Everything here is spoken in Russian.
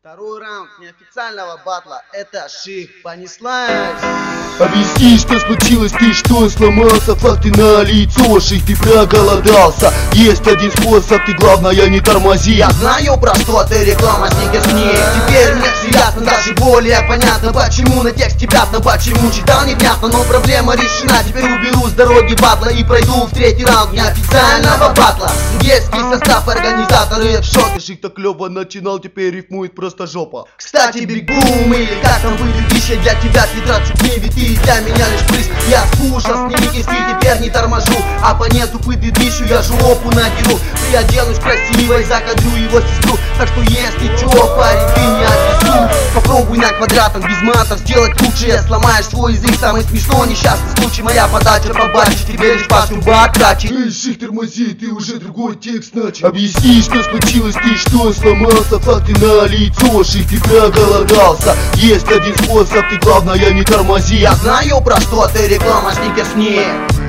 Второй раунд неофициального батла. Это Ших, понеслась. Объясни, что случилось, ты что сломался? Факты на лицо, Ших, ты проголодался. Есть один способ, ты главное не тормози. Я знаю, про что ты, реклама Сникерс мне. Теперь мне все ясно, даже более понятно, почему на тексте пятна, почему читал невнятно. Но проблема решена, теперь уберу с дороги батла и пройду в третий раунд неофициального батла. Детский состав, организаторы в шоке. Ших так клёво начинал, теперь рифмует просто жопа. Кстати, Биг Бум, или как там будет пища для тебя, не трачу дни, ведь ты для меня лишь прыск. Я скушал, сними киски, теперь не торможу. Оппоненту предыдущую я жопу надеру. Приоденусь красиво и закадрю его сестру. Так что если чё, парень, ты не отвезу. Попробуй на квадратах без матов сделать лучше. Сломаешь свой язык, самый смешной несчастный случай. Моя подача побачишь, тебе лишь пашу бакачить. Эй, Ших, тормози, ты уже другой текст начал. Объясни, что случилось, ты что сломался? Факты на лицо, Ших, ты проголодался. Есть один способ, ты главное не тормози. Я знаю, про что ты, реклама Сникерс не.